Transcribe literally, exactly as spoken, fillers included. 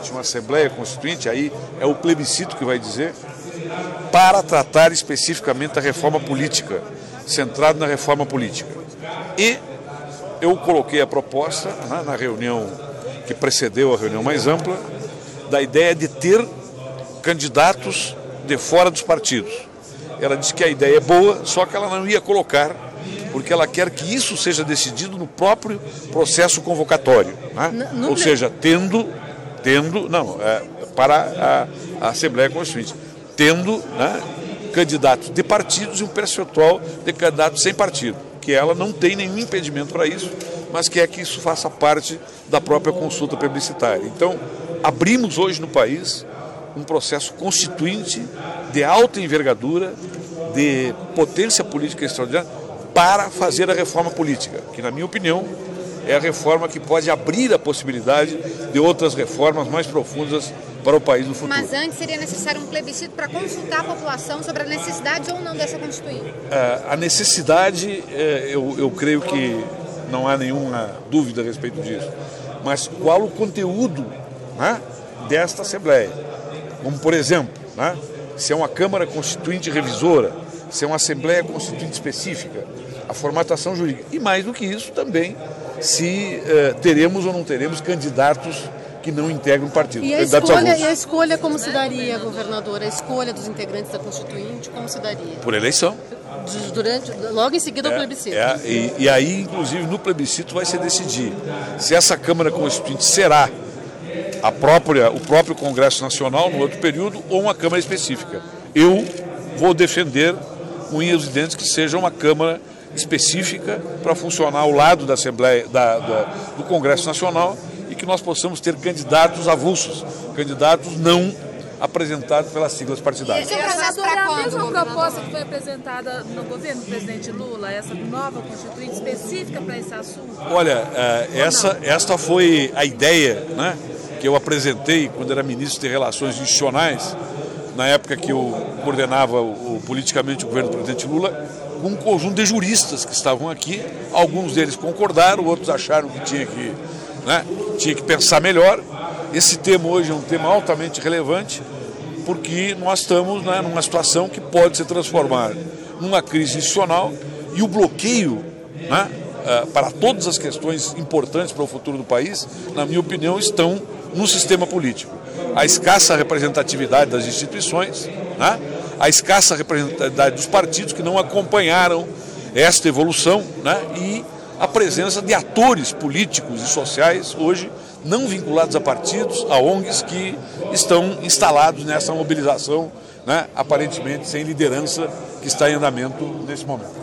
Constituinte, uma Assembleia Constituinte, aí é o plebiscito que vai dizer, para tratar especificamente da reforma política, centrado na reforma política. E eu coloquei a proposta, né, na reunião que precedeu a reunião mais ampla, da ideia de ter candidatos de fora dos partidos. Ela disse que a ideia é boa, só que ela não ia colocar, porque ela quer que isso seja decidido no próprio processo convocatório. Né? No, no Ou seja, tendo, tendo não, é, para a, a Assembleia Constituinte, tendo, né, candidatos de partidos e um percentual de candidatos sem partido, que ela não tem nenhum impedimento para isso, mas quer que isso faça parte da própria consulta plebiscitária. Então, abrimos hoje no país um processo constituinte de alta envergadura, de potência política extraordinária, para fazer a reforma política, que, na minha opinião, é a reforma que pode abrir a possibilidade de outras reformas mais profundas para o país no futuro. Mas antes seria necessário um plebiscito para consultar a população sobre a necessidade ou não dessa Constituinte? A necessidade, eu, eu creio que não há nenhuma dúvida a respeito disso. Mas qual o conteúdo, né, desta Assembleia? Como, por exemplo, né, se é uma Câmara Constituinte revisora, se é uma Assembleia Constituinte específica, a formatação jurídica. E mais do que isso também, se eh, teremos ou não teremos candidatos que não integram o partido. E a, escolha, e a escolha como se daria, governador? A escolha dos integrantes da Constituinte, como se daria? Por eleição. Durante, logo em seguida é, o plebiscito. É, e, e aí, inclusive, no plebiscito vai se decidir se essa Câmara Constituinte será a própria, o próprio Congresso Nacional no outro período ou uma Câmara específica. Eu vou defender unhas e dentes que seja uma Câmara específica para funcionar ao lado da Assembleia, da, da, do Congresso Nacional, e que nós possamos ter candidatos avulsos, candidatos não apresentados pelas siglas partidárias. E essa é a mesma proposta que foi apresentada no governo do presidente Lula, essa nova Constituinte específica para esse assunto? Olha, essa, esta foi a ideia, né, que eu apresentei quando era ministro de Relações Institucionais, na época que eu coordenava o, o, politicamente o governo do presidente Lula, com um conjunto de juristas que estavam aqui. Alguns deles concordaram, outros acharam que tinha que, né, tinha que pensar melhor. Esse tema hoje é um tema altamente relevante, porque nós estamos, né, numa situação que pode se transformar numa crise institucional, e o bloqueio, né, para todas as questões importantes para o futuro do país, na minha opinião, estão no sistema político. A escassa representatividade das instituições, né, a escassa representatividade dos partidos que não acompanharam esta evolução, né, e a presença de atores políticos e sociais hoje não vinculados a partidos, a O N Gs, que estão instalados nessa mobilização, né, aparentemente sem liderança, que está em andamento nesse momento.